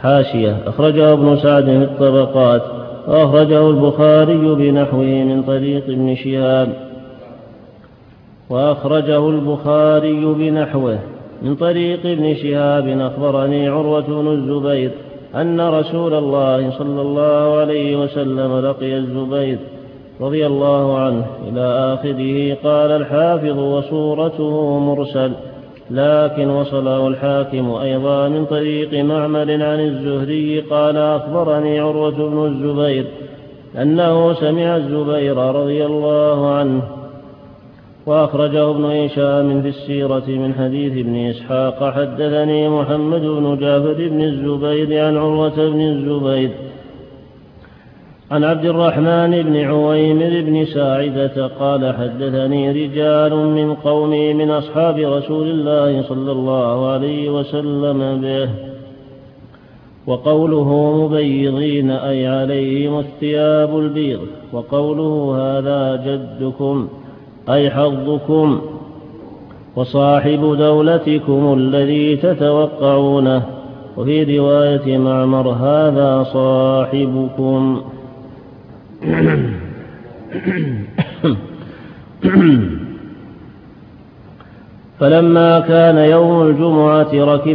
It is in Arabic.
حاشية. أخرجه ابن سعد في الطبقات، وأخرجه البخاري بنحوه من طريق ابن شهاب، أخبرني عروة بن الزبير أن رسول الله صلى الله عليه وسلم لقي الزبير رضي الله عنه إلى آخره. قال الحافظ: وصورته مرسل، لكن وصله الحاكم أيضا من طريق معمر عن الزهري قال: أخبرني عروة بن الزبير أنه سمع الزبير رضي الله عنه. وأخرجه ابن هشام في السيرة من حديث ابن إسحاق: حدثني محمد بن جعفر بن الزبير عن عروة بن الزبير عن عبد الرحمن بن عويمر بن ساعدة قال: حدثني رجال من قومي من أصحاب رسول الله صلى الله عليه وسلم به. وقوله مبيضين أي عليهم الثياب البيض، وقوله هذا جدكم أي حظكم، وصاحب دولتكم الذي تتوقعونه. وفي رواية معمر: هذا صاحبكم. فلما كان يوم الجمعة ركب